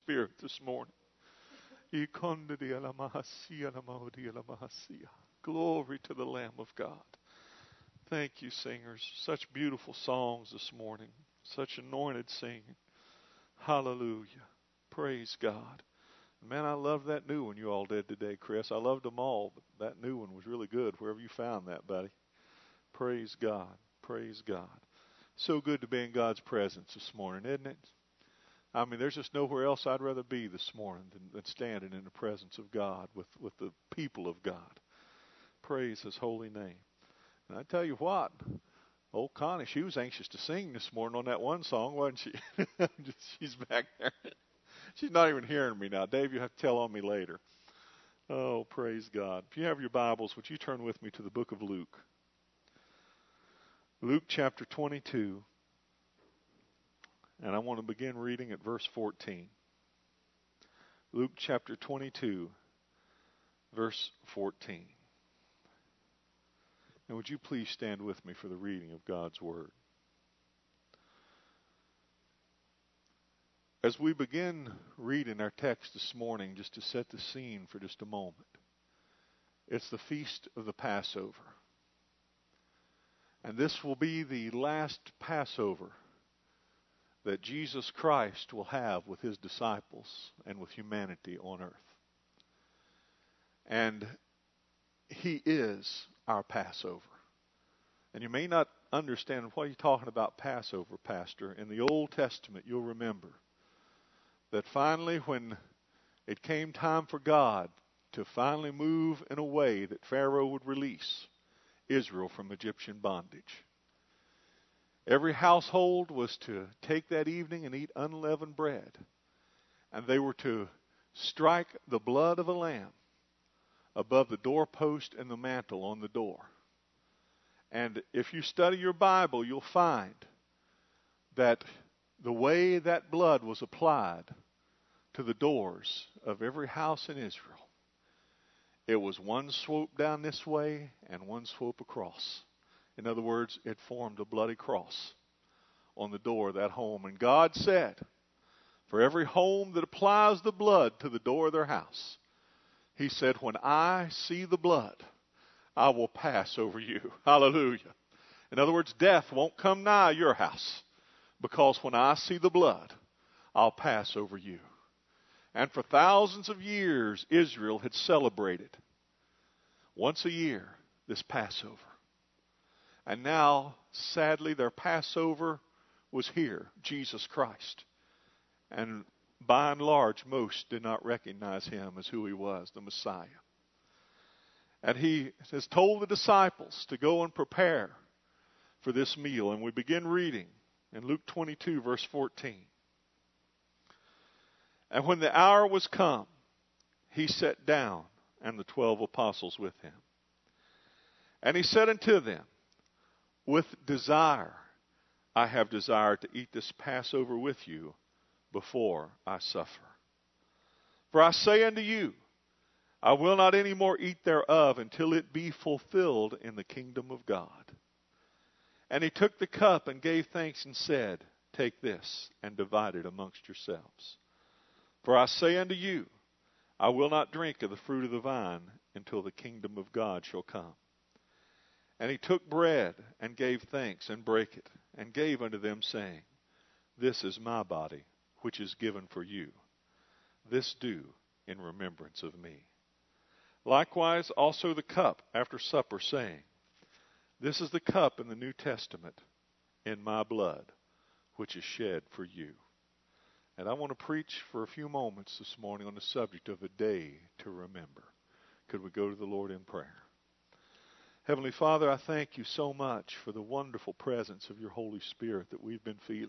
Spirit this morning. Glory to the Lamb of God. Thank you, singers. Such beautiful songs this morning. Such anointed singing. Hallelujah. Praise God. Man, I love that new one you all did today, Chris. I loved them all, but that new one was really good, wherever you found that, buddy. Praise God. Praise God. So good to be in God's presence this morning, isn't it? I mean, there's just nowhere else I'd rather be this morning than standing in the presence of God with the people of God. Praise His holy name. And I tell you what, old Connie, she was anxious to sing this morning on that one song, wasn't she? She's back there. She's not even hearing me now. Dave, you have to tell on me later. Oh, praise God. If you have your Bibles, would you turn with me to the book of Luke? Luke chapter 22. And I want to begin reading at verse 14. Luke chapter 22, verse 14. And would you please stand with me for the reading of God's Word? As we begin reading our text this morning, just to set the scene for just a moment, it's the feast of the Passover. And this will be the last Passover that Jesus Christ will have with His disciples and with humanity on earth. And He is our Passover. And you may not understand, what are you talking about Passover, Pastor? In the Old Testament, you'll remember that finally when it came time for God to finally move in a way that Pharaoh would release Israel from Egyptian bondage, every household was to take that evening and eat unleavened bread. And they were to strike the blood of a lamb above the doorpost and the mantle on the door. And if you study your Bible, you'll find that the way that blood was applied to the doors of every house in Israel, it was one swoop down this way and one swoop across. In other words, it formed a bloody cross on the door of that home. And God said, for every home that applies the blood to the door of their house, He said, when I see the blood, I will pass over you. Hallelujah. In other words, death won't come nigh your house, because when I see the blood, I'll pass over you. And for thousands of years, Israel had celebrated once a year this Passover. And now, sadly, their Passover was here, Jesus Christ. And by and large, most did not recognize Him as who He was, the Messiah. And He has told the disciples to go and prepare for this meal. And we begin reading in Luke 22, verse 14. And when the hour was come, He sat down, and the 12 apostles with Him. And He said unto them, with desire I have desired to eat this Passover with you before I suffer. For I say unto you, I will not any more eat thereof until it be fulfilled in the kingdom of God. And He took the cup and gave thanks and said, take this and divide it amongst yourselves. For I say unto you, I will not drink of the fruit of the vine until the kingdom of God shall come. And He took bread and gave thanks and brake it and gave unto them, saying, this is my body, which is given for you. This do in remembrance of me. Likewise also the cup after supper, saying, this is the cup in the New Testament in my blood, which is shed for you. And I want to preach for a few moments this morning on the subject of a day to remember. Could we go to the Lord in prayer? Heavenly Father, I thank You so much for the wonderful presence of Your Holy Spirit that we've been feeling.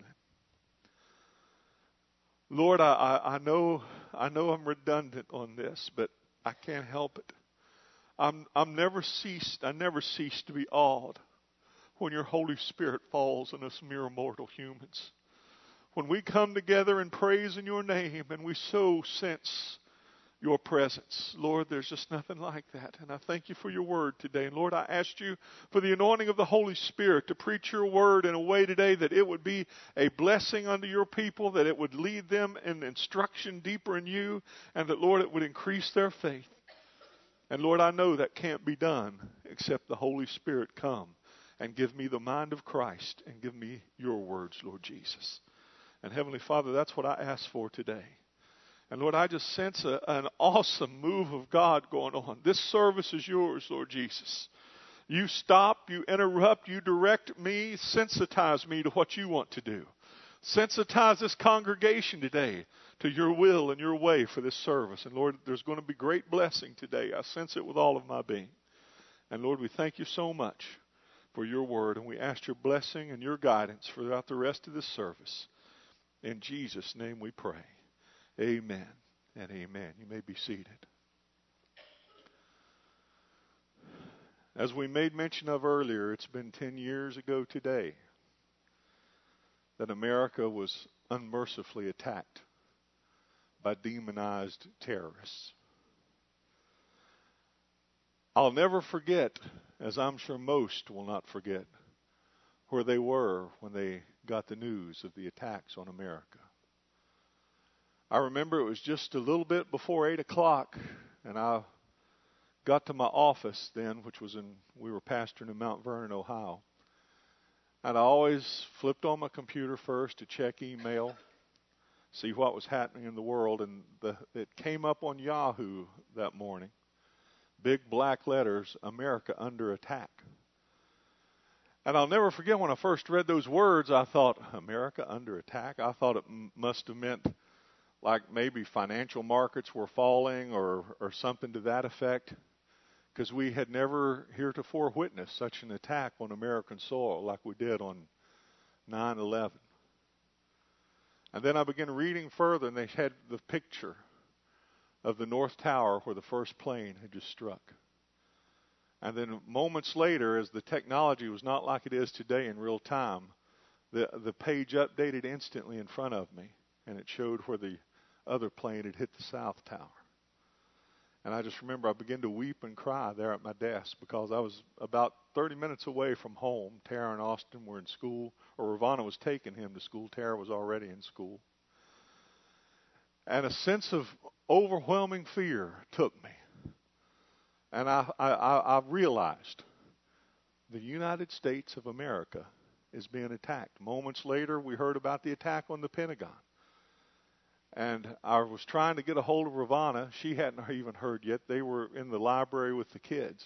Lord, I know I'm redundant on this, but I can't help it. I never cease to be awed when Your Holy Spirit falls on us mere mortal humans. When we come together and praise in Your name, and we so sense your presence. Lord, there's just nothing like that. And I thank you for your word today. And Lord, I asked you for the anointing of the Holy Spirit to preach your word in a way today that it would be a blessing unto your people, that it would lead them in instruction deeper in you, and that, Lord, it would increase their faith. And Lord, I know that can't be done except the Holy Spirit come and give me the mind of Christ and give me your words, Lord Jesus. And Heavenly Father, that's what I ask for today. And Lord, I just sense an awesome move of God going on. This service is yours, Lord Jesus. You stop, you interrupt, you direct me, sensitize me to what you want to do. Sensitize this congregation today to your will and your way for this service. And Lord, there's going to be great blessing today. I sense it with all of my being. And Lord, we thank you so much for your word, and we ask your blessing and your guidance throughout the rest of this service. In Jesus' name we pray. Amen and amen. You may be seated. As we made mention of earlier, it's been 10 years ago today that America was unmercifully attacked by demonized terrorists. I'll never forget, as I'm sure most will not forget, where they were when they got the news of the attacks on America. I remember it was just a little bit before 8 o'clock, and I got to my office then, we were pastoring in Mount Vernon, Ohio. And I always flipped on my computer first to check email, see what was happening in the world, and it came up on Yahoo that morning. Big black letters, America under attack. And I'll never forget when I first read those words, I thought, America under attack? I thought it must have meant like maybe financial markets were falling or something to that effect, because we had never heretofore witnessed such an attack on American soil like we did on 9/11. And then I began reading further, and they had the picture of the North Tower where the first plane had just struck. And then moments later, as the technology was not like it is today in real time, the page updated instantly in front of me, and it showed where the other plane had hit the South Tower. And I just remember I began to weep and cry there at my desk because I was about 30 minutes away from home. Tara and Austin were in school, or Ravana was taking him to school. Tara was already in school. And a sense of overwhelming fear took me. And I realized the United States of America is being attacked. Moments later, we heard about the attack on the Pentagon. And I was trying to get a hold of Ravana. She hadn't even heard yet. They were in the library with the kids.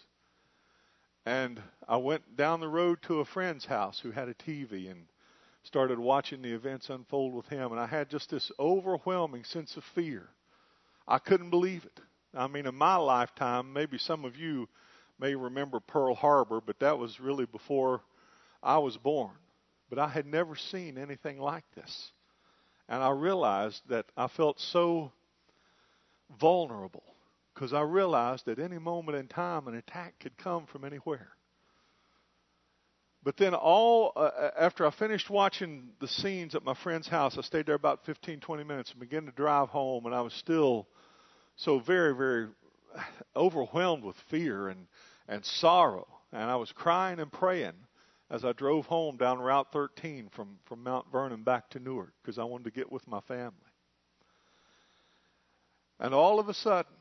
And I went down the road to a friend's house who had a TV and started watching the events unfold with him. And I had just this overwhelming sense of fear. I couldn't believe it. I mean, in my lifetime, maybe some of you may remember Pearl Harbor, but that was really before I was born. But I had never seen anything like this. And I realized that I felt so vulnerable because I realized at any moment in time an attack could come from anywhere. But then after I finished watching the scenes at my friend's house, I stayed there about 15, 20 minutes and began to drive home, and I was still so very, very overwhelmed with fear and sorrow. And I was crying and praying as I drove home down Route 13 from Mount Vernon back to Newark because I wanted to get with my family. And all of a sudden,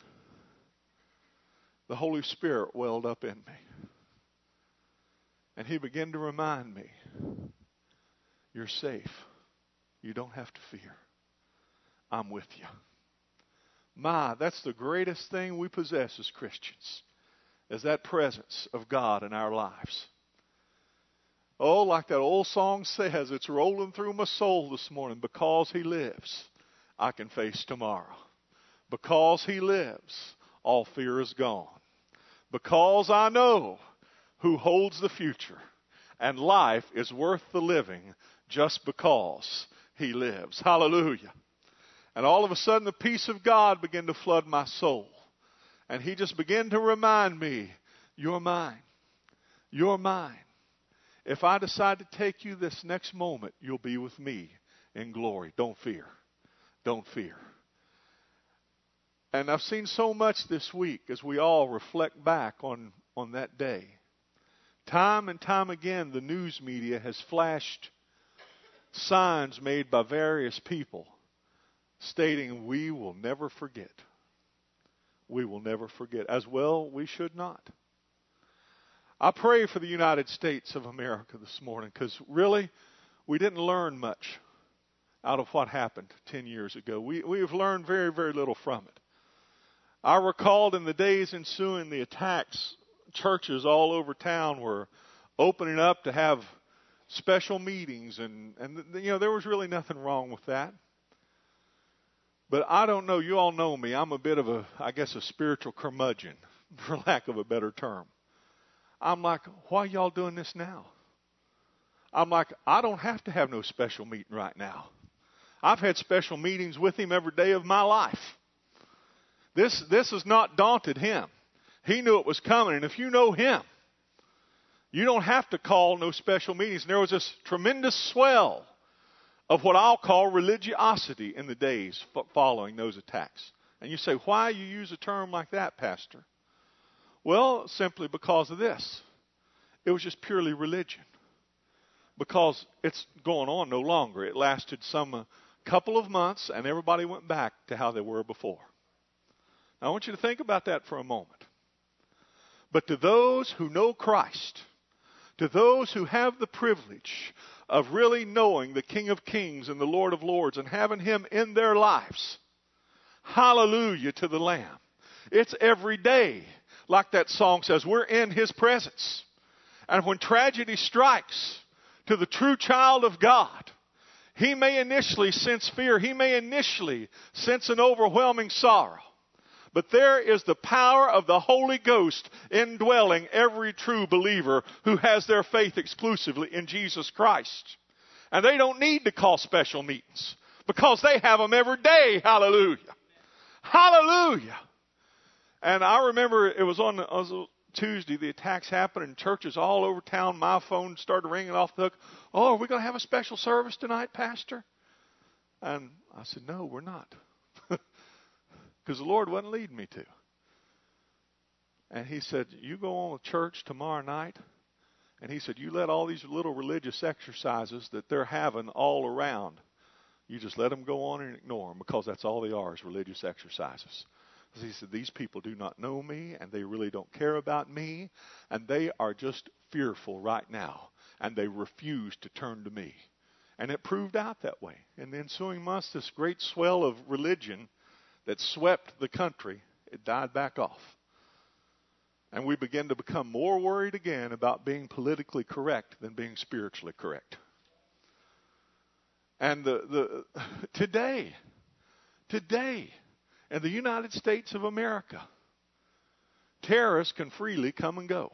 the Holy Spirit welled up in me. And he began to remind me, you're safe. You don't have to fear. I'm with you. That's the greatest thing we possess as Christians, is that presence of God in our lives. Oh, like that old song says, it's rolling through my soul this morning. Because he lives, I can face tomorrow. Because he lives, all fear is gone. Because I know who holds the future, and life is worth the living just because he lives. Hallelujah. And all of a sudden, the peace of God began to flood my soul. And he just began to remind me, you're mine. You're mine. If I decide to take you this next moment, you'll be with me in glory. Don't fear. Don't fear. And I've seen so much this week as we all reflect back on that day. Time and time again, the news media has flashed signs made by various people stating, "We will never forget." We will never forget. As well, we should not. I pray for the United States of America this morning, because really, we didn't learn much out of what happened 10 years ago. We have learned very, very little from it. I recalled in the days ensuing the attacks, churches all over town were opening up to have special meetings, and there was really nothing wrong with that. But I don't know, you all know me, I'm a bit of a spiritual curmudgeon, for lack of a better term. I'm like, why are y'all doing this now? I'm like, I don't have to have no special meeting right now. I've had special meetings with him every day of my life. This has not daunted him. He knew it was coming, and if you know him, you don't have to call no special meetings. And there was this tremendous swell of what I'll call religiosity in the days following those attacks. And you say, why you use a term like that, Pastor? Well, simply because of this. It was just purely religion. Because it's going on no longer. It lasted some couple of months, and everybody went back to how they were before. Now, I want you to think about that for a moment. But to those who know Christ, to those who have the privilege of really knowing the King of Kings and the Lord of Lords and having Him in their lives, hallelujah to the Lamb. It's every day, like that song says, we're in His presence. And when tragedy strikes to the true child of God, he may initially sense fear. He may initially sense an overwhelming sorrow. But there is the power of the Holy Ghost indwelling every true believer who has their faith exclusively in Jesus Christ. And they don't need to call special meetings because they have them every day. Hallelujah. Hallelujah. And I remember it was on Tuesday, the attacks happened in churches all over town. My phone started ringing off the hook. Oh, are we going to have a special service tonight, Pastor? And I said, no, we're not. Because the Lord wasn't leading me to. And He said, you go on with church tomorrow night. And He said, you let all these little religious exercises that they're having all around, you just let them go on and ignore them, because that's all they are, is religious exercises. He said, these people do not know me, and they really don't care about me, and they are just fearful right now, and they refuse to turn to me. And it proved out that way. In the ensuing months, this great swell of religion that swept the country, it died back off. And we began to become more worried again about being politically correct than being spiritually correct. And today, in the United States of America, terrorists can freely come and go.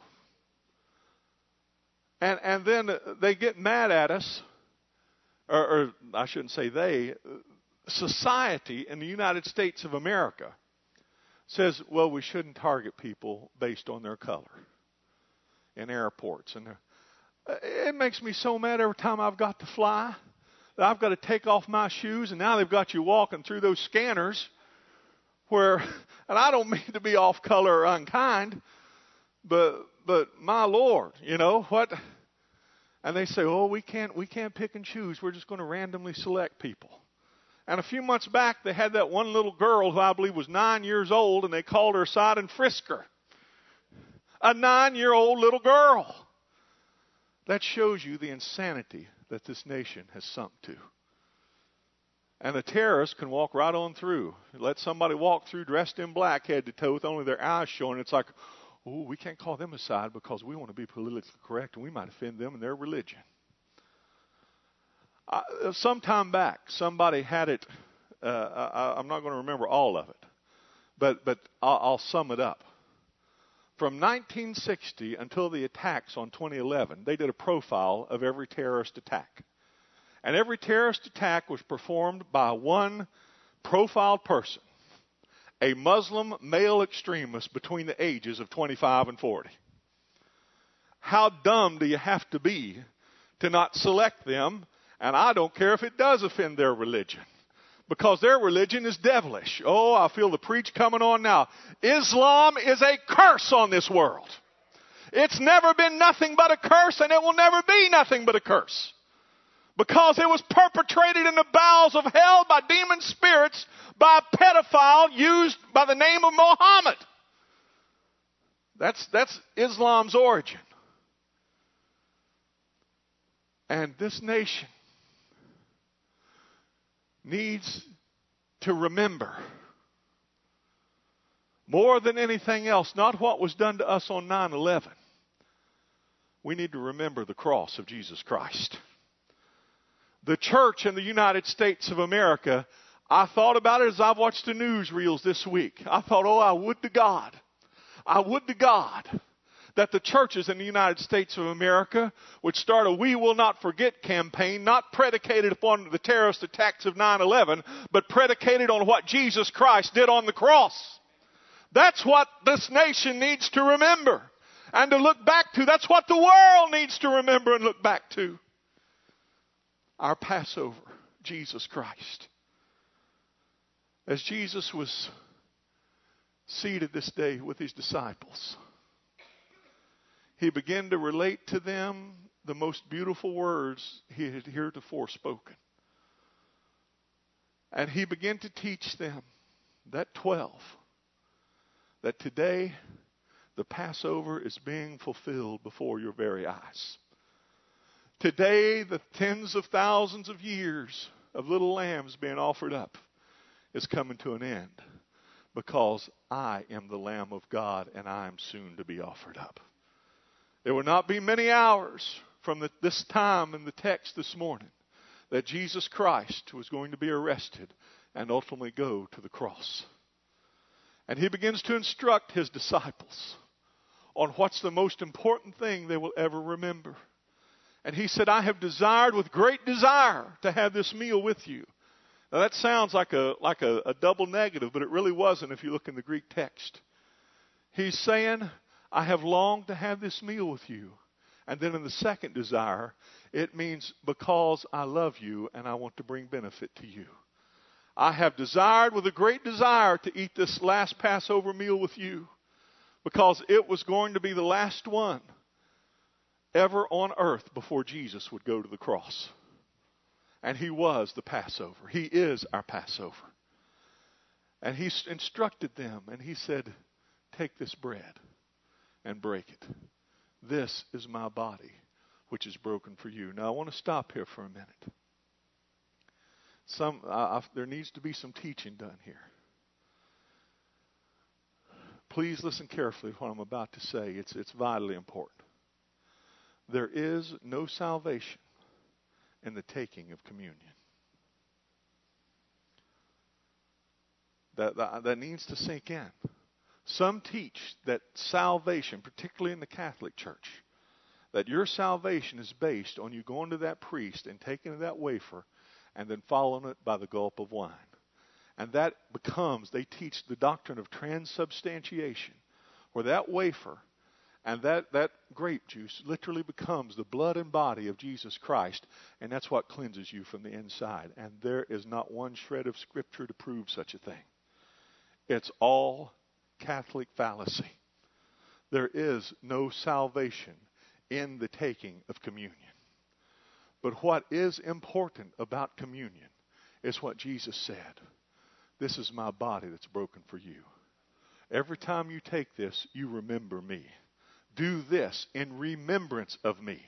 And then they get mad at us, or I shouldn't say they, society in the United States of America says, well, we shouldn't target people based on their color in airports. And it makes me so mad every time I've got to fly that I've got to take off my shoes, and now they've got you walking through those scanners where, and I don't mean to be off color or unkind, but my Lord, you know what? And they say, oh, we can't pick and choose. We're just going to randomly select people. And a few months back, they had that one little girl who I believe was 9 years old, and they called her aside and frisked her. A 9-year-old little girl. That shows you the insanity that this nation has sunk to. And a terrorist can walk right on through. Let somebody walk through dressed in black, head to toe, with only their eyes showing. It's like, oh, we can't call them aside because we want to be politically correct, and we might offend them in their religion. Some time back, somebody had it. I'm not going to remember all of it, but I'll sum it up. From 1960 until the attacks on 2011, they did a profile of every terrorist attack. And every terrorist attack was performed by one profiled person, a Muslim male extremist between the ages of 25 and 40. How dumb do you have to be to not select them? And I don't care if it does offend their religion. because their religion is devilish. Oh, I feel the preach coming on now. Islam is a curse on this world. It's never been nothing but a curse, and it will never be nothing but a curse. Because it was perpetrated in the bowels of hell by demon spirits by a pedophile used by the name of Muhammad. That's Islam's origin. And this nation needs to remember, more than anything else, not what was done to us on 9/11. We need to remember the cross of Jesus Christ. The church in the United States of America, I thought about it as I've watched the newsreels this week. I thought, oh, I would to God that the churches in the United States of America would start a We Will Not Forget campaign, not predicated upon the terrorist attacks of 9/11, but predicated on what Jesus Christ did on the cross. That's what this nation needs to remember and to look back to. That's what the world needs to remember and look back to. Our Passover, Jesus Christ. As Jesus was seated this day with his disciples, he began to relate to them the most beautiful words he had heretofore spoken. And he began to teach them, that 12, that today the Passover is being fulfilled before your very eyes. Today, the tens of thousands of years of little lambs being offered up is coming to an end, because I am the Lamb of God and I am soon to be offered up. There will not be many hours from this time in the text this morning that Jesus Christ was going to be arrested and ultimately go to the cross. And he begins to instruct his disciples on what's the most important thing they will ever remember. And he said, I have desired with great desire to have this meal with you. Now that sounds like a double negative, but it really wasn't if you look in the Greek text. He's saying, I have longed to have this meal with you. And then in the second desire, it means because I love you and I want to bring benefit to you. I have desired with a great desire to eat this last Passover meal with you, because it was going to be the last one ever on earth before Jesus would go to the cross. And he was the Passover. He is our Passover. And he instructed them, and he said, take this bread and break it. This is my body, which is broken for you. Now I want to stop here for a minute. There needs to be some teaching done here. Please listen carefully to what I'm about to say. It's vitally important. There is no salvation in the taking of communion. That needs to sink in. Some teach that salvation, particularly in the Catholic Church, that your salvation is based on you going to that priest and taking that wafer and then following it by the gulp of wine. And that becomes, they teach the doctrine of transubstantiation, where that wafer and that grape juice literally becomes the blood and body of Jesus Christ, and that's what cleanses you from the inside. And there is not one shred of Scripture to prove such a thing. It's all Catholic fallacy. There is no salvation in the taking of communion. But what is important about communion is what Jesus said. This is my body that's broken for you. Every time you take this, you remember me. Do this in remembrance of me.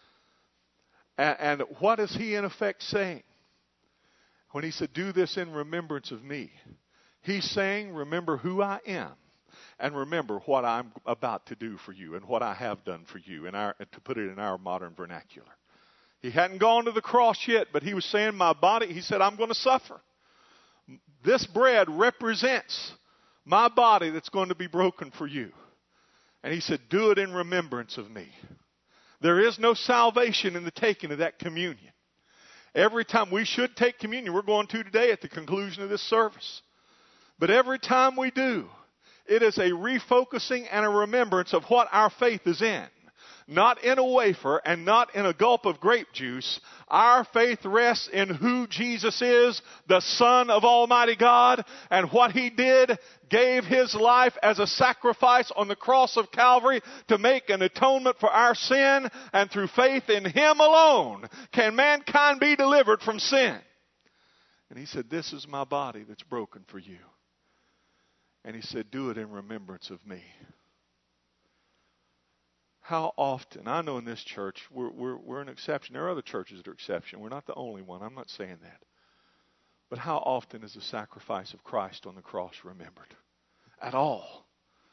And what is he in effect saying? When he said, do this in remembrance of me, he's saying, remember who I am. And remember what I'm about to do for you and what I have done for you, to put it in our modern vernacular. He hadn't gone to the cross yet, but he was saying, my body, he said, I'm going to suffer. This bread represents my body that's going to be broken for you. And he said, do it in remembrance of me. There is no salvation in the taking of that communion. Every time we should take communion, we're going to today at the conclusion of this service. But every time we do, it is a refocusing and a remembrance of what our faith is in. not in a wafer and not in a gulp of grape juice. Our faith rests in who Jesus is, the Son of Almighty God, and what He did, gave His life as a sacrifice on the cross of Calvary to make an atonement for our sin, and through faith in Him alone can mankind be delivered from sin. And He said, this is my body that's broken for you. And He said, do it in remembrance of me. How often, I know in this church, we're an exception. There are other churches that are exception. We're not the only one. I'm not saying that. But how often is the sacrifice of Christ on the cross remembered? At all.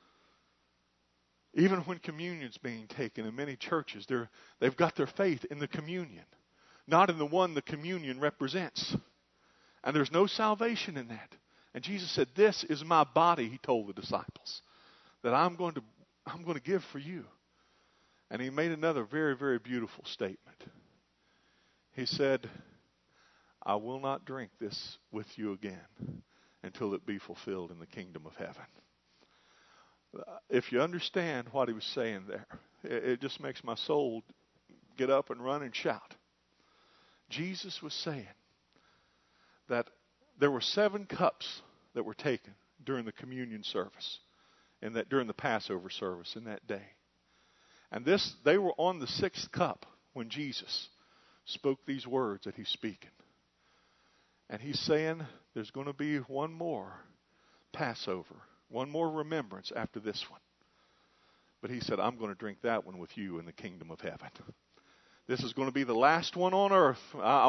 Even when communion's being taken in many churches, they've got their faith in the communion, not in the one the communion represents. And there's no salvation in that. And Jesus said, this is my body, He told the disciples, that I'm going to give for you. And He made another very, very beautiful statement. He said, I will not drink this with you again until it be fulfilled in the kingdom of heaven. If you understand what He was saying there, it just makes my soul get up and run and shout. Jesus was saying that there were 7 cups that were taken during the communion service, during the Passover service in that day. And they were on the 6th cup when Jesus spoke these words that He's speaking. And He's saying there's going to be one more Passover, one more remembrance after this one. But He said, I'm going to drink that one with you in the kingdom of heaven. This is going to be the last one on earth.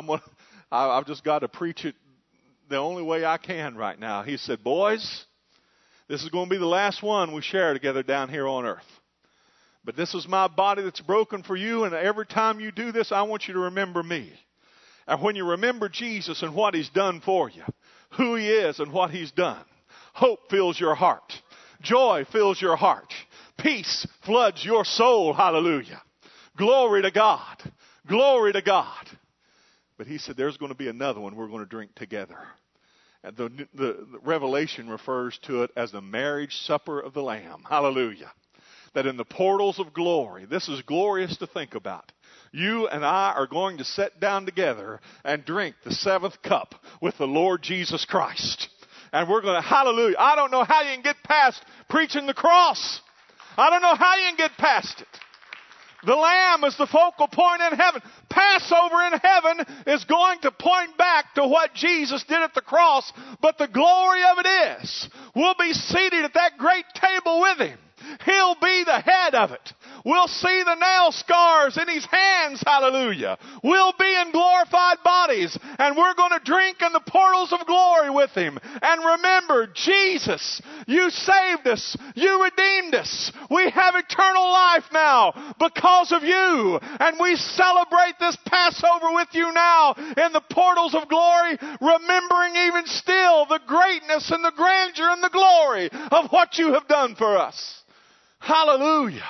I've just got to preach it the only way I can right now. He said, boys, this is going to be the last one we share together down here on earth. But this is my body that's broken for you, and every time you do this, I want you to remember me. And when you remember Jesus and what He's done for you, who He is and what He's done, hope fills your heart. Joy fills your heart. Peace floods your soul. Hallelujah. Glory to God. Glory to God. But He said there's going to be another one we're going to drink together. And the Revelation refers to it as the marriage supper of the Lamb. Hallelujah. That in the portals of glory, this is glorious to think about. You and I are going to sit down together and drink the 7th cup with the Lord Jesus Christ. And we're going to, hallelujah. I don't know how you can get past preaching the cross. I don't know how you can get past it. The Lamb is the focal point in heaven. Passover in heaven is going to point back to what Jesus did at the cross. But the glory of it is, we'll be seated at that great table with Him. He'll be the head of it. We'll see the nail scars in His hands. Hallelujah. We'll be in glorified bodies. And we're going to drink in the portals of glory with Him. And remember, Jesus, you saved us. You redeemed us. We have eternal life now because of you. And we celebrate this Passover with you now in the portals of glory, remembering even still the greatness and the grandeur and the glory of what you have done for us. Hallelujah.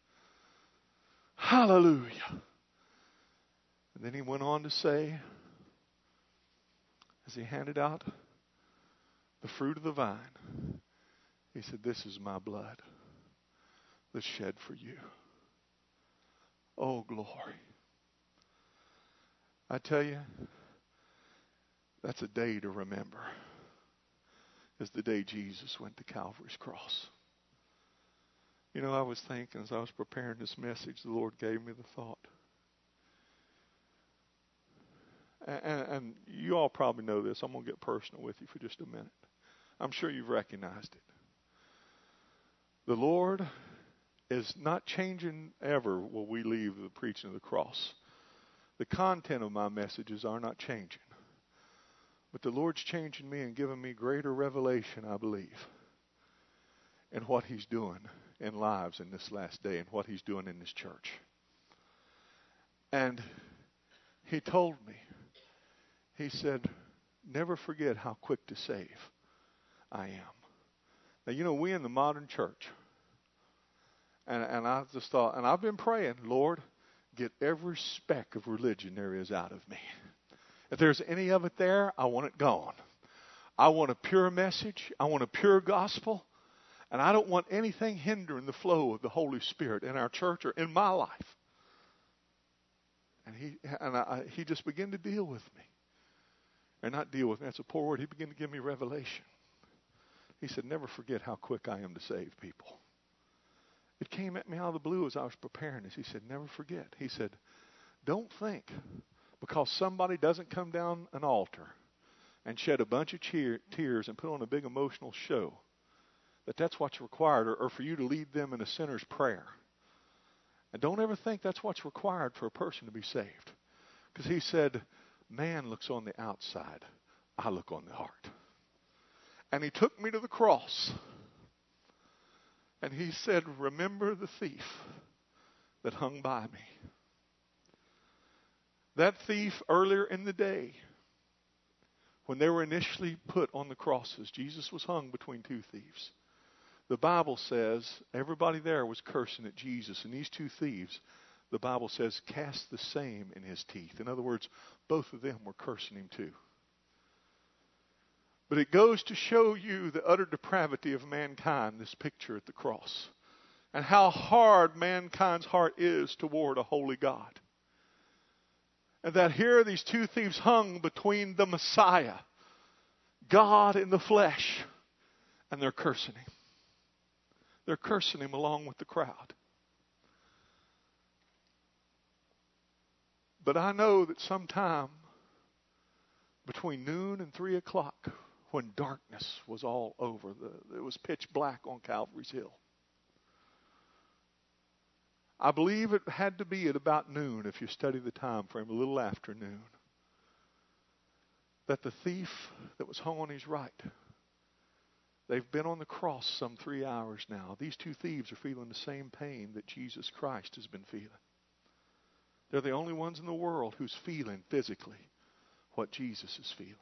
Hallelujah. And then He went on to say, as He handed out the fruit of the vine, He said, this is my blood that's shed for you. Oh, glory. I tell you, that's a day to remember. It's the day Jesus went to Calvary's cross. You know, I was thinking as I was preparing this message, the Lord gave me the thought. And you all probably know this. I'm going to get personal with you for just a minute. I'm sure you've recognized it. The Lord is not changing ever when we leave the preaching of the cross. The content of my messages are not changing. But the Lord's changing me and giving me greater revelation, I believe, in what He's doing in lives in this last day and what He's doing in this church. And He told me, He said, never forget how quick to save I am. Now, you know, we in the modern church, and I just thought, and I've been praying, Lord, get every speck of religion there is out of me. If there's any of it there, I want it gone. I want a pure message. I want a pure gospel. And I don't want anything hindering the flow of the Holy Spirit in our church or in my life. And he just began to deal with me. And not deal with me, that's a poor word. He began to give me revelation. He said, never forget how quick I am to save people. It came at me out of the blue as I was preparing this. He said, never forget. He said, don't think because somebody doesn't come down an altar and shed a bunch of tears and put on a big emotional show, that's what's required, or for you to lead them in a sinner's prayer. And don't ever think that's what's required for a person to be saved. Because he said, man looks on the outside, I look on the heart. And he took me to the cross. And he said, remember the thief that hung by me. That thief earlier in the day, when they were initially put on the crosses, Jesus was hung between two thieves. The Bible says everybody there was cursing at Jesus. And these two thieves, the Bible says, cast the same in his teeth. In other words, both of them were cursing him too. But it goes to show you the utter depravity of mankind, this picture at the cross. And how hard mankind's heart is toward a holy God. And that here these two thieves hung between the Messiah, God in the flesh, and they're cursing him. They're cursing him along with the crowd. But I know that sometime between noon and 3 o'clock, when darkness was all over, it was pitch black on Calvary's Hill. I believe it had to be at about noon, if you study the time frame, a little after noon, that the thief that was hung on his right, they've been on the cross some 3 hours now. These two thieves are feeling the same pain that Jesus Christ has been feeling. They're the only ones in the world who's feeling physically what Jesus is feeling.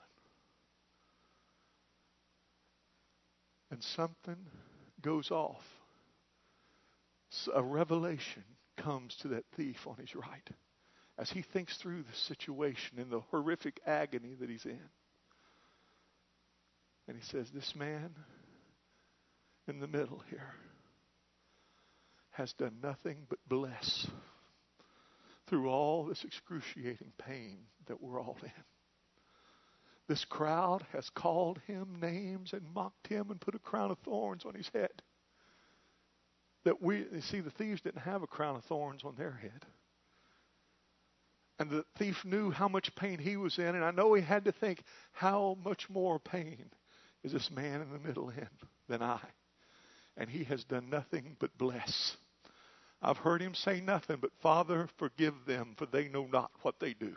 And something goes off. A revelation comes to that thief on his right as he thinks through the situation and the horrific agony that he's in. And he says, this man in the middle here has done nothing but bless through all this excruciating pain that we're all in. This crowd has called him names and mocked him and put a crown of thorns on his head. You see, the thieves didn't have a crown of thorns on their head. And the thief knew how much pain he was in, and I know he had to think, how much more pain is this man in the middle in than I? And he has done nothing but bless. I've heard him say nothing but, Father, forgive them, for they know not what they do.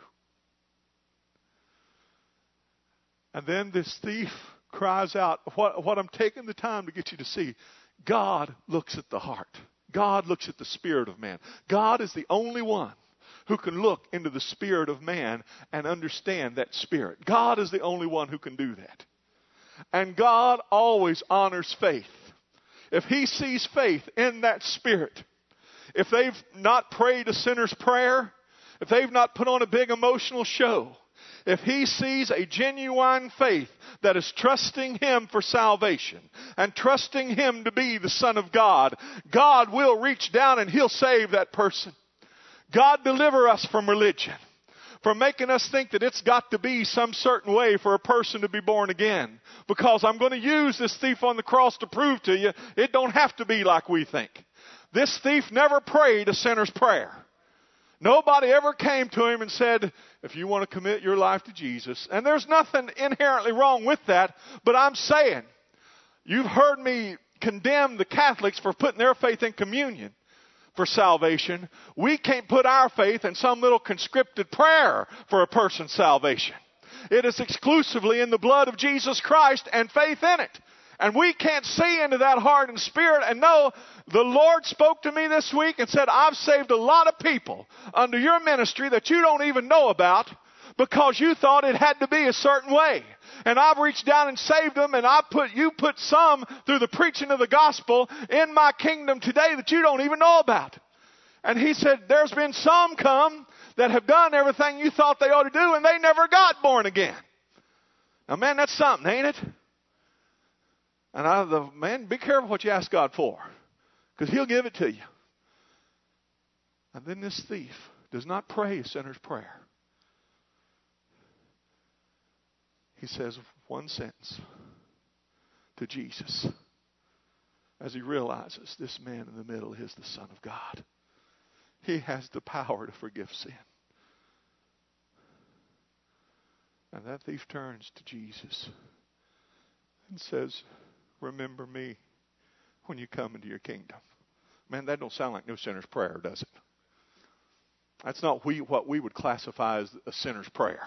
And then this thief cries out, what I'm taking the time to get you to see, God looks at the heart. God looks at the spirit of man. God is the only one who can look into the spirit of man and understand that spirit. God is the only one who can do that. And God always honors faith. If he sees faith in that spirit, if they've not prayed a sinner's prayer, if they've not put on a big emotional show, if he sees a genuine faith that is trusting him for salvation and trusting him to be the Son of God, God will reach down and he'll save that person. God deliver us from religion, from making us think that it's got to be some certain way for a person to be born again. Because I'm going to use this thief on the cross to prove to you it don't have to be like we think. This thief never prayed a sinner's prayer. Nobody ever came to him and said, if you want to commit your life to Jesus, and there's nothing inherently wrong with that, but I'm saying, you've heard me condemn the Catholics for putting their faith in communion for salvation. We can't put our faith in some little conscripted prayer for a person's salvation. It is exclusively in the blood of Jesus Christ and faith in it. And we can't see into that heart and spirit and know. The Lord spoke to me this week and said, I've saved a lot of people under your ministry that you don't even know about because you thought it had to be a certain way. And I've reached down and saved them, and you put some through the preaching of the gospel in my kingdom today that you don't even know about. And he said, there's been some come that have done everything you thought they ought to do, and they never got born again. Now, man, that's something, ain't it? And man, be careful what you ask God for, because He'll give it to you. And then this thief does not pray a sinner's prayer. He says one sentence to Jesus as he realizes this man in the middle is the Son of God. He has the power to forgive sin. And that thief turns to Jesus and says, remember me when you come into your kingdom. Man, that don't sound like no sinner's prayer, does it? That's not what we would classify as a sinner's prayer.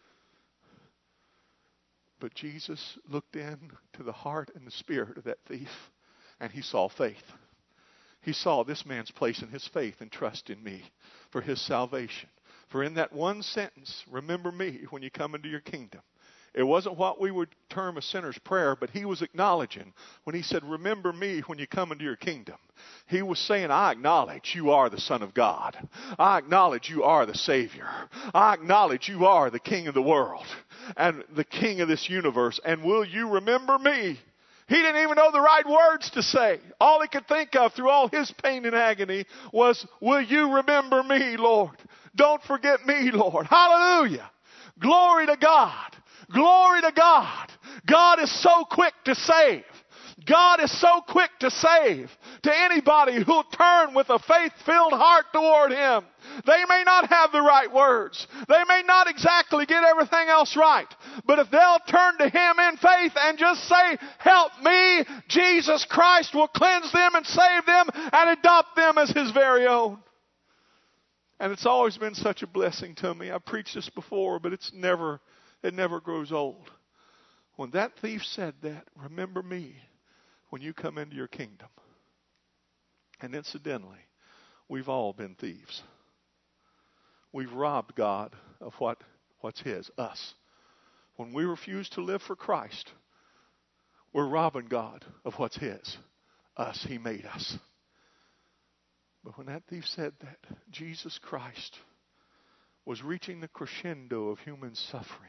But Jesus looked into the heart and the spirit of that thief, and He saw faith. He saw this man's placing his faith and trust in me for his salvation. For in that one sentence, remember me when you come into your kingdom. It wasn't what we would term a sinner's prayer, but he was acknowledging when he said, remember me when you come into your kingdom. He was saying, I acknowledge you are the Son of God. I acknowledge you are the Savior. I acknowledge you are the King of the world and the King of this universe. And will you remember me? He didn't even know the right words to say. All he could think of through all his pain and agony was, will you remember me, Lord? Don't forget me, Lord. Hallelujah. Glory to God. Glory to God. God is so quick to save. God is so quick to save to anybody who'll turn with a faith-filled heart toward Him. They may not have the right words. They may not exactly get everything else right. But if they'll turn to Him in faith and just say, help me, Jesus Christ will cleanse them and save them and adopt them as His very own. And it's always been such a blessing to me. I've preached this before, but it never grows old. When that thief said that, remember me when you come into your kingdom. And incidentally, we've all been thieves. We've robbed God of what's His, us. When we refuse to live for Christ, we're robbing God of what's His, us. He made us. But when that thief said that, Jesus Christ was reaching the crescendo of human suffering.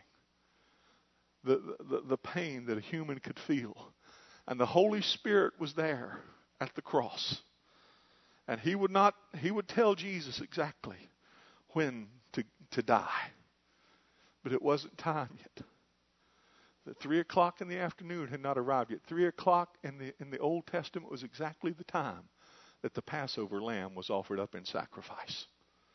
The pain that a human could feel. And the Holy Spirit was there at the cross. And He would tell Jesus exactly when to die. But it wasn't time yet. The 3 o'clock in the afternoon had not arrived yet. 3 o'clock in the Old Testament was exactly the time that the Passover lamb was offered up in sacrifice.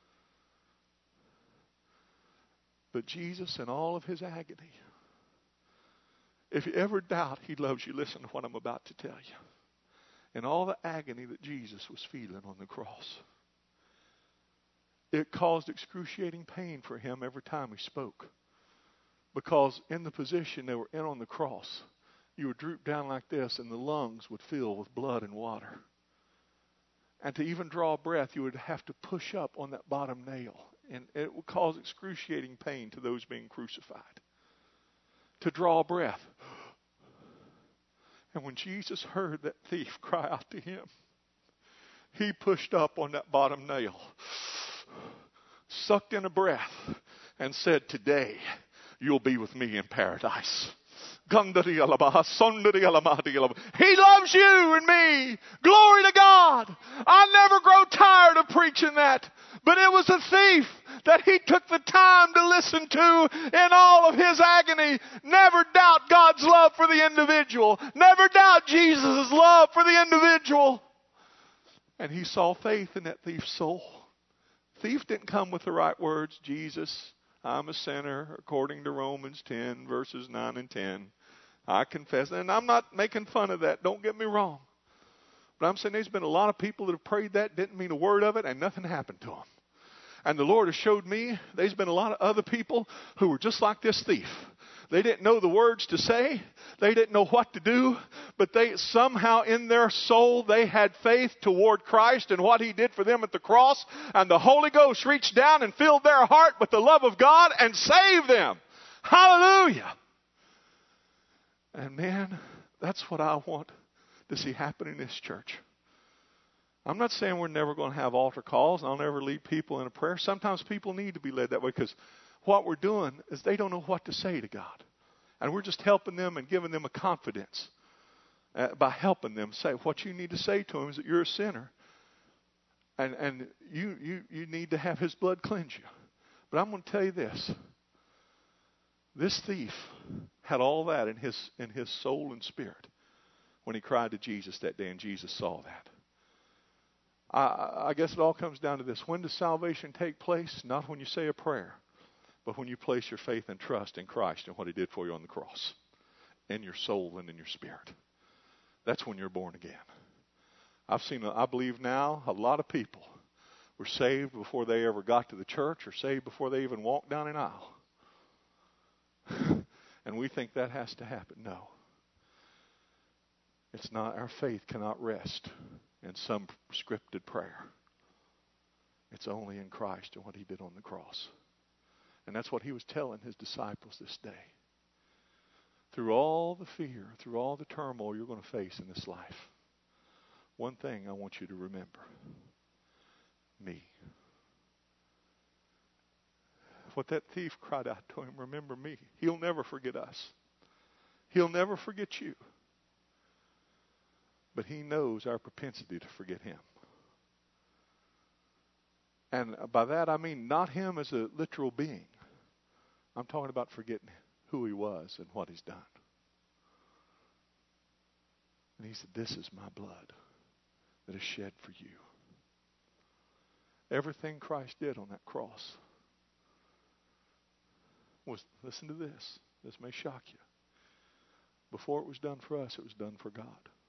But Jesus, in all of His agony, if you ever doubt He loves you, listen to what I'm about to tell you. In all the agony that Jesus was feeling on the cross, it caused excruciating pain for Him every time He spoke. Because in the position they were in on the cross, you would droop down like this and the lungs would fill with blood and water. And to even draw a breath, you would have to push up on that bottom nail. And it would cause excruciating pain to those being crucified. To draw a breath. And when Jesus heard that thief cry out to Him, He pushed up on that bottom nail, sucked in a breath, and said, today you'll be with me in paradise. He loves you and me. Glory to God. I never grow tired of preaching that. But it was a thief that He took the time to listen to in all of his agony. Never doubt God's love for the individual. Never doubt Jesus' love for the individual. And he saw faith in that thief's soul. Thief didn't come with the right words. Jesus, I'm a sinner, according to Romans 10, verses 9 and 10. I confess. And I'm not making fun of that. Don't get me wrong. But I'm saying there's been a lot of people that have prayed that, didn't mean a word of it, and nothing happened to them. And the Lord has showed me there's been a lot of other people who were just like this thief. They didn't know the words to say. They didn't know what to do. But they somehow in their soul, they had faith toward Christ and what He did for them at the cross. And the Holy Ghost reached down and filled their heart with the love of God and saved them. Hallelujah. And man, that's what I want to see happen in this church. I'm not saying we're never going to have altar calls and I'll never lead people in a prayer. Sometimes people need to be led that way because what we're doing is they don't know what to say to God. And we're just helping them and giving them a confidence by helping them say what you need to say to them is that you're a sinner. And you need to have His blood cleanse you. But I'm going to tell you this. This thief had all that in his soul and spirit when he cried to Jesus that day, and Jesus saw that. I guess it all comes down to this. When does salvation take place? Not when you say a prayer, but when you place your faith and trust in Christ and what He did for you on the cross, in your soul and in your spirit. That's when you're born again. I believe now a lot of people were saved before they ever got to the church, or saved before they even walked down an aisle. And we think that has to happen. No. It's not. Our faith cannot rest in some scripted prayer. It's only in Christ and what He did on the cross. And that's what He was telling His disciples this day. Through all the fear, through all the turmoil you're going to face in this life, one thing I want you to remember. Me. What that thief cried out to Him, remember me. He'll never forget us. He'll never forget you. But He knows our propensity to forget Him. And by that I mean not Him as a literal being. I'm talking about forgetting who He was and what He's done. And He said, this is my blood that is shed for you. Everything Christ did on that cross was, listen to this. This may shock you. Before it was done for us, it was done for God.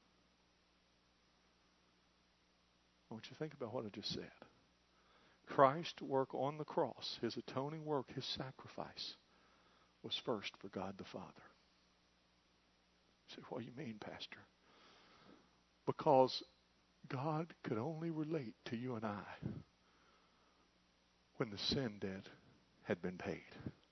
I want you to think about what I just said. Christ's work on the cross, His atoning work, His sacrifice, was first for God the Father. You say, what do you mean, Pastor? Because God could only relate to you and I when the sin debt had been paid.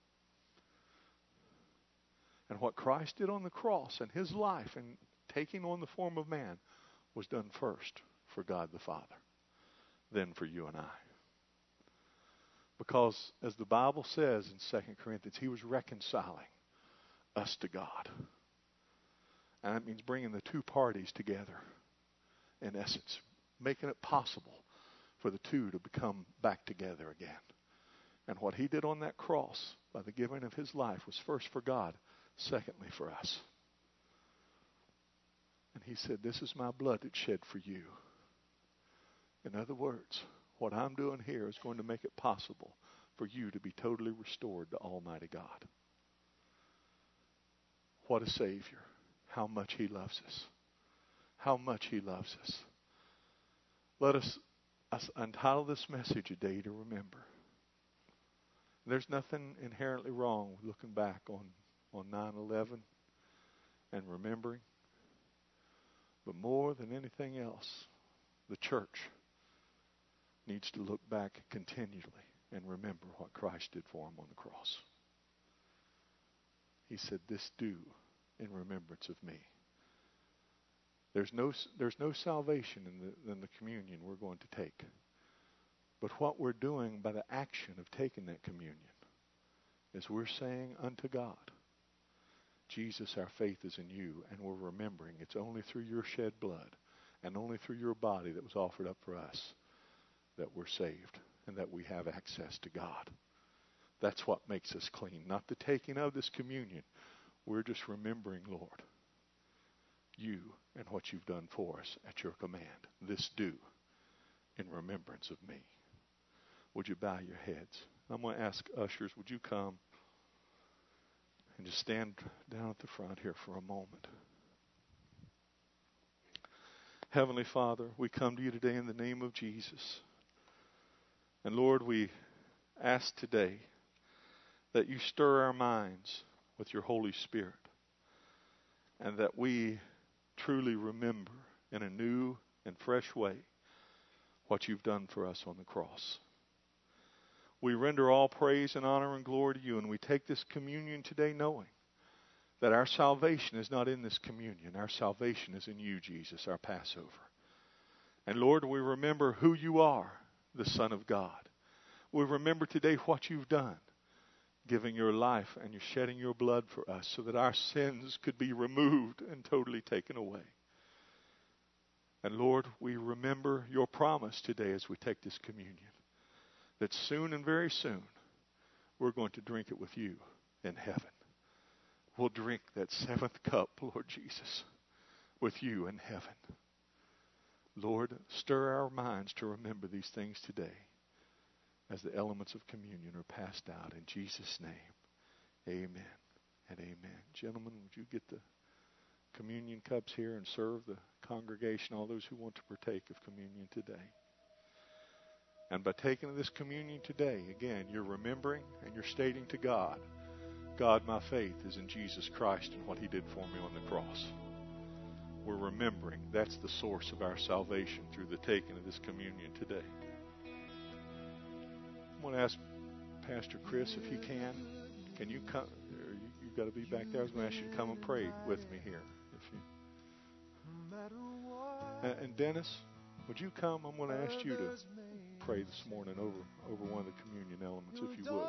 And what Christ did on the cross and His life and taking on the form of man was done first for God the Father, then for you and I. Because as the Bible says in 2 Corinthians, He was reconciling us to God. And that means bringing the two parties together, in essence, making it possible for the two to become back together again. And what He did on that cross by the giving of His life was first for God, secondly for us. And He said, this is my blood that's shed for you. In other words, what I'm doing here is going to make it possible for you to be totally restored to Almighty God. What a Savior. How much He loves us. How much He loves us. Let us entitle this message, A Day to Remember. There's nothing inherently wrong with looking back on 9/11 and remembering. But more than anything else, the church needs to look back continually and remember what Christ did for Him on the cross. He said, this do in remembrance of me. There's no salvation in the communion we're going to take. But what we're doing by the action of taking that communion is we're saying unto God, Jesus, our faith is in you, and we're remembering it's only through your shed blood and only through your body that was offered up for us that we're saved and that we have access to God. That's what makes us clean. Not the taking of this communion. We're just remembering, Lord, you and what you've done for us at your command. This do in remembrance of me. Would you bow your heads? I'm going to ask ushers, would you come and just stand down at the front here for a moment. Heavenly Father, we come to you today in the name of Jesus. And Lord, we ask today that you stir our minds with your Holy Spirit and that we truly remember in a new and fresh way what you've done for us on the cross. We render all praise and honor and glory to you, and we take this communion today knowing that our salvation is not in this communion. Our salvation is in you, Jesus, our Passover. And Lord, we remember who you are, the Son of God. We remember today what you've done, giving your life and you're shedding your blood for us so that our sins could be removed and totally taken away. And Lord, we remember your promise today as we take this communion, that soon and very soon we're going to drink it with you in heaven. We'll drink that seventh cup, Lord Jesus, with you in heaven. Lord, stir our minds to remember these things today as the elements of communion are passed out. In Jesus' name, amen and amen. Gentlemen, would you get the communion cups here and serve the congregation, all those who want to partake of communion today. And by taking this communion today, again, you're remembering and you're stating to God, God, my faith is in Jesus Christ and what he did for me on the cross. We're remembering that's the source of our salvation through the taking of this communion today. I'm going to ask Pastor Chris if he can you come? You've got to be back there. I was going to ask you to come and pray with me here. And Dennis, would you come? I'm going to ask you to pray this morning over one of the communion elements, if you would.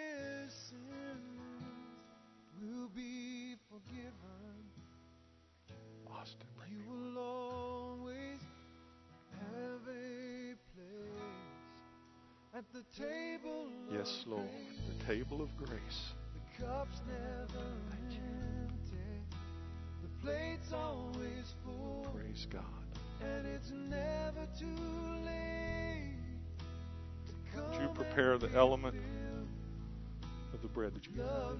Will be forgiven. Austin, you will always have a place at the table. Yes, Lord, the table of grace. The cup's never empty. The plate's always full. Praise God. And it's never too late. Would you prepare the element of the bread that you have?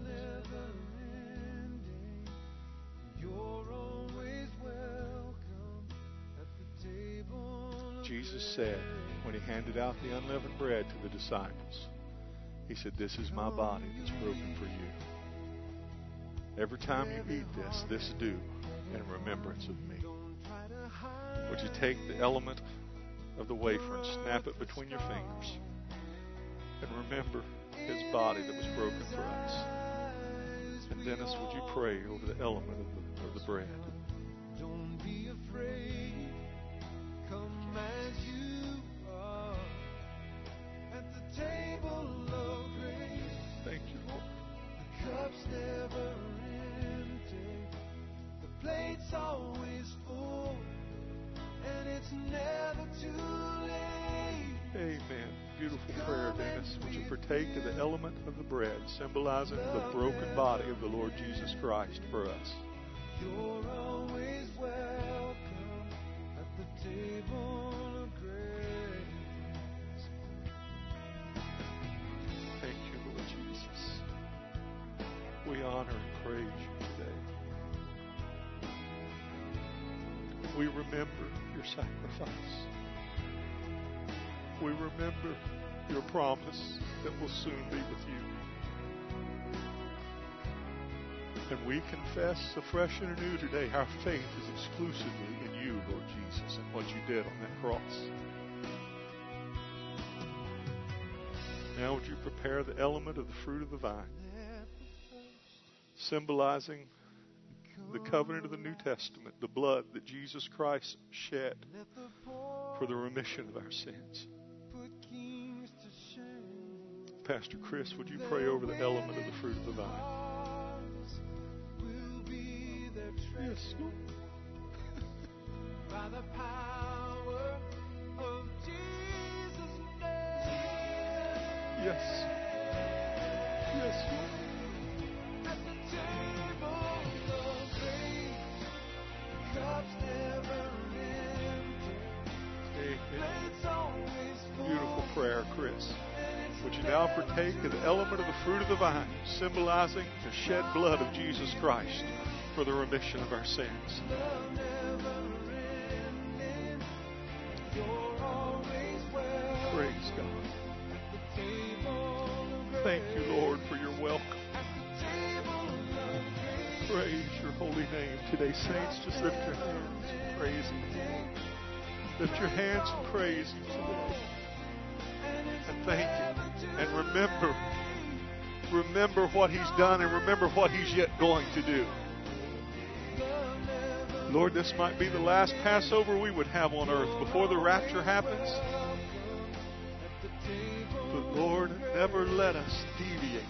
You're always welcome at the table. Jesus said when he handed out the unleavened bread to the disciples, he said, this is my body that's broken for you. Every time you eat this do in remembrance of me. Would you take the element of the wafer and snap it between your fingers and remember his body that was broken for us? And Dennis, would you pray over the element of the bread? Don't be afraid. Come as you are at the table of grace. Thank you, Lord. The cup's never empty. The plate's always full. And it's never too late. Amen. Beautiful prayer, Dennis. Would you partake of the element of the bread, symbolizing the broken body of the Lord Jesus Christ for us? You're always welcome at the table of grace. Thank you, Lord Jesus. We honor and praise you today. We remember your sacrifice. We remember your promise that we'll soon be with you. And we confess afresh and anew today our faith is exclusively in you, Lord Jesus, and what you did on that cross. Now would you prepare the element of the fruit of the vine, symbolizing the covenant of the New Testament, the blood that Jesus Christ shed for the remission of our sins. Pastor Chris, would you pray over the element of the fruit of the vine? Yes, Lord. By the power of Jesus' name. Yes. Yes, Lord. At the table of grace, cups never empty. Plates always full. Beautiful prayer, Chris. Would you now partake of the element of the fruit of the vine, symbolizing the shed blood of Jesus Christ for the remission of our sins? Praise God. Thank you, Lord, for your welcome. Praise your holy name today. Saints, just lift your hands and praise Him. Lift your hands and praise Him today. And thank Him. And remember what He's done, and remember what He's yet going to do. Lord, this might be the last Passover we would have on earth before the rapture happens. But Lord, never let us deviate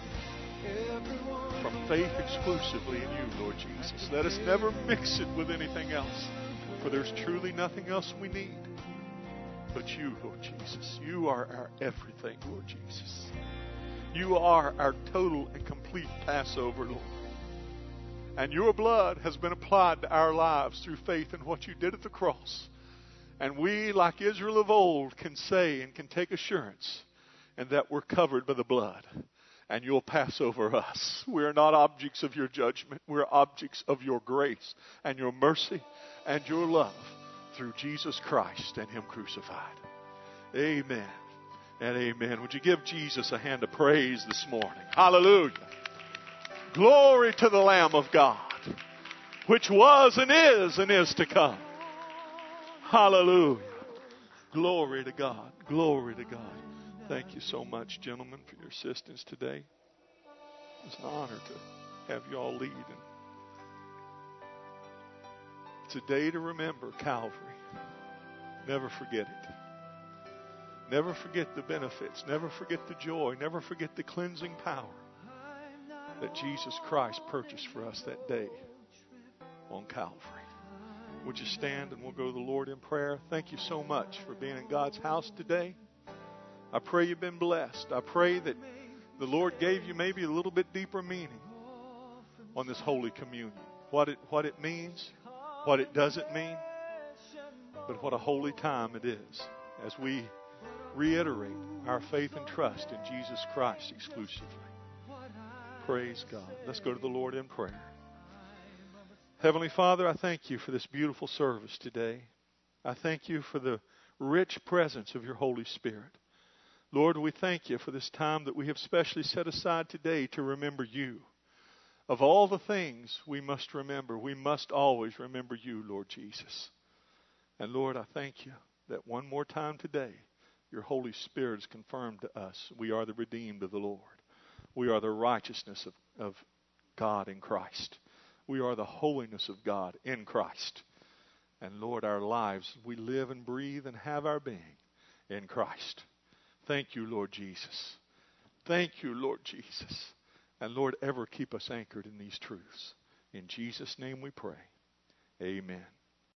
from faith exclusively in you, Lord Jesus. Let us never mix it with anything else. For there's truly nothing else we need but you, Lord Jesus. You are our everything, Lord Jesus. You are our total and complete Passover, Lord. And your blood has been applied to our lives through faith in what you did at the cross. And we, like Israel of old, can say and can take assurance in that we're covered by the blood. And you'll pass over us. We are not objects of your judgment. We're objects of your grace and your mercy and your love through Jesus Christ and him crucified. Amen and amen. Would you give Jesus a hand of praise this morning? Hallelujah. Glory to the Lamb of God, which was and is to come. Hallelujah. Glory to God. Glory to God. Thank you so much, gentlemen, for your assistance today. It's an honor to have you all lead. And it's a day to remember Calvary. Never forget it. Never forget the benefits. Never forget the joy. Never forget the cleansing power that Jesus Christ purchased for us that day on Calvary. Would you stand and we'll go to the Lord in prayer? Thank you so much for being in God's house today. I pray you've been blessed. I pray that the Lord gave you maybe a little bit deeper meaning on this Holy Communion. What it means, what it doesn't mean, but what a holy time it is as we reiterate our faith and trust in Jesus Christ exclusively. Praise God. Let's go to the Lord in prayer. Heavenly Father, I thank you for this beautiful service today. I thank you for the rich presence of your Holy Spirit. Lord, we thank you for this time that we have specially set aside today to remember you. Of all the things we must remember, we must always remember you, Lord Jesus. And Lord, I thank you that one more time today, your Holy Spirit has confirmed to us we are the redeemed of the Lord. We are the righteousness of God in Christ. We are the holiness of God in Christ. And Lord, our lives, we live and breathe and have our being in Christ. Thank you, Lord Jesus. Thank you, Lord Jesus. And Lord, ever keep us anchored in these truths. In Jesus' name we pray. Amen.